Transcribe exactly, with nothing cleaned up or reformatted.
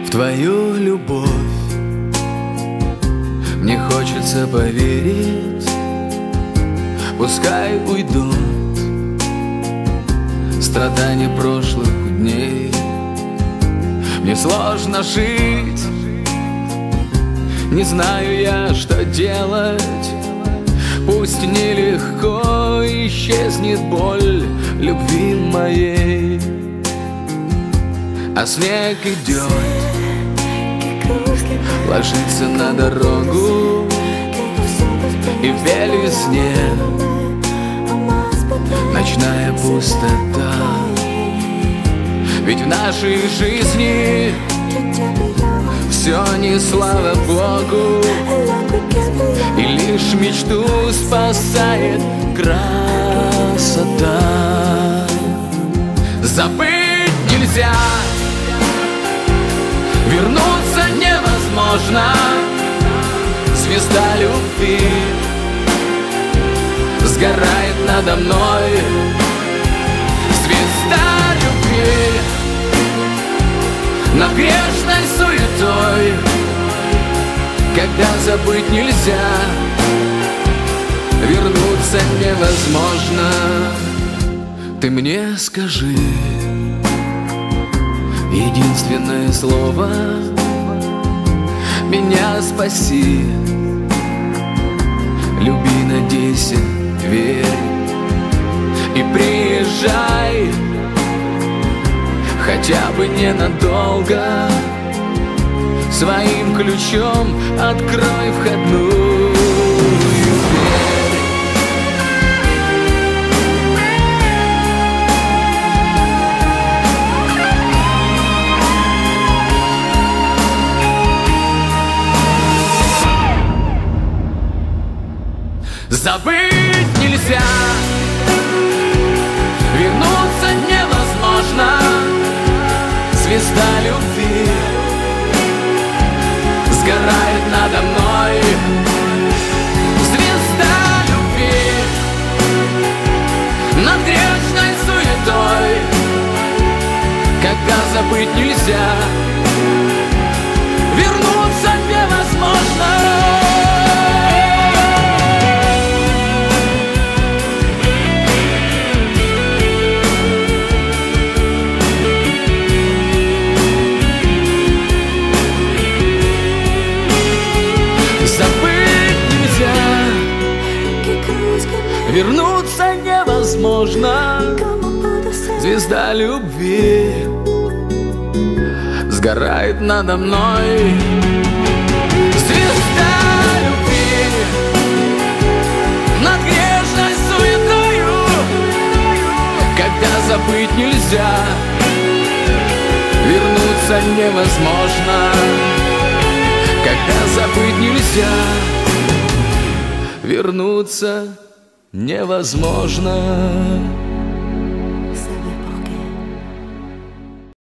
в твою любовь. Мне хочется поверить, пускай уйдут страдания прошлых дней. Мне сложно жить, не знаю я, что делать. Пусть нелегко исчезнет боль любви моей, а снег идет, ложится на дорогу, и в белизне ночная пустота. Ведь в нашей жизни все не слава Богу, и лишь мечту спасает красота. Забыть нельзя, вернуться невозможно. Звезда любви сгорает надо мной. Звезда любви над грешной суетой, когда забыть нельзя, вернуться невозможно. Ты мне скажи единственное слово, меня спаси. Люби, надейся, верь и приезжай, хотя бы ненадолго. Своим ключом открой входную дверь. Забыть нельзя, вернуться невозможно. Звезда любви сгорает надо мной. Звезда любви над грешной суетой, когда забыть нельзя, вернуться невозможно. Вернуться невозможно. Звезда любви сгорает надо мной. Звезда любви над грешной суетою, когда забыть нельзя, вернуться невозможно. Когда забыть нельзя, вернуться невозможно.